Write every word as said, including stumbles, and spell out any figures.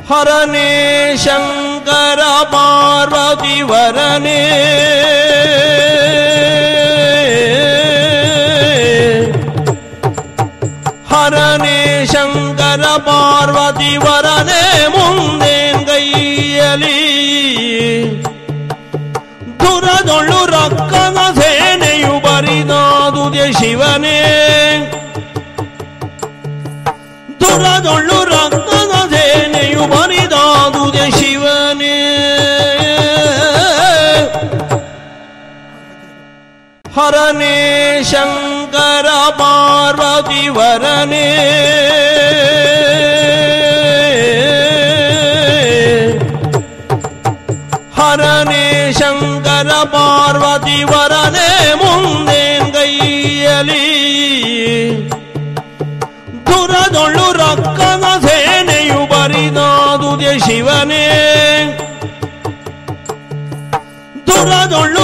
ಹರನೇ ಶಂಕರ ಪಾರ್ವತಿ ವರನೇ ಹರನೇ ಶಂಕರ ಪಾರ್ವತಿ ವರನೇ ಮುಂದೇನ್ ಕೈಯಲಿ ದುರದೊಳ್ಳು ರಕ್ಕನ ಸೇನೆಯು ಬರಿದಾದುದೆ ಶಿವನೇ ದುರದೊಳ್ಳು ರಕ್ಕನ ಸೇನೆಯು ಬರಿದಾದುದೆ ಶಿವನೇ ಹರನೇ ಶಂಕರ ಪಾರ್ವತಿ ವರನೇ ಹರನೇ ಶಂಕರ ಪಾರ್ವತಿ ವರನೇ ಮುಂದೇನ್ ಕೈಯಲಿ ದುರದೊಳ್ಳು ರಕ್ಕನ ಸೇನೆಯು ಬರಿದಾದುದೆ ಶಿವನೇ ದುರದೊಳ್ಳು